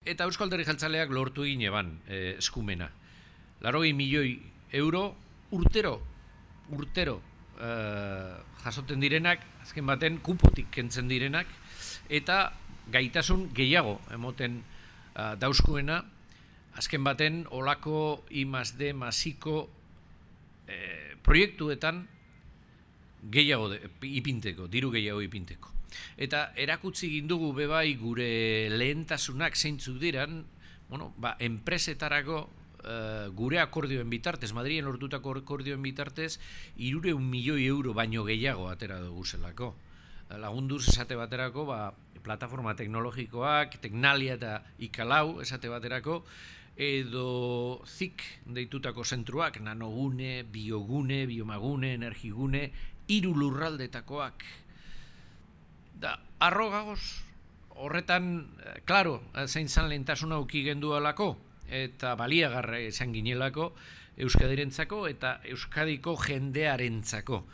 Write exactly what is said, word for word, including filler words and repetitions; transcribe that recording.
eta Eusko Alderdi Jeltzaleak lortu egin eban e, eskumena. Laurogei milioi euro urtero, urtero e, jasoten direnak, azken baten kupotik kentzen direnak, eta gaitasun gehiago emoten uh, dauzkuena, azken baten olako I más D más I-ko eh, proiektuetan gehiago de, ipinteko, diru gehiago ipinteko. Eta erakutsi gindugu bebai gure lehentasunak zeintzuk diran, bueno, ba, enpresetarako uh, gure akordioen bitartez, Madrilen lortutako akordioen bitartez, hirurehun milioi euro baino gehiago atera dugu zelako. Lagunduz esate baterako, ba, plataforma teknologikoak, Teknalia eta Ikalau esate baterako, edo zik deitutako zentruak, nanogune, biogune, biomagune, energigune, hiru lurraldetakoak. Da, arro gagoz, horretan, klaro, zein zan lehentasuna uki gendualako, eta baliagarra izan ginelako Euskadirentzako eta Euskadiko jendearentzako.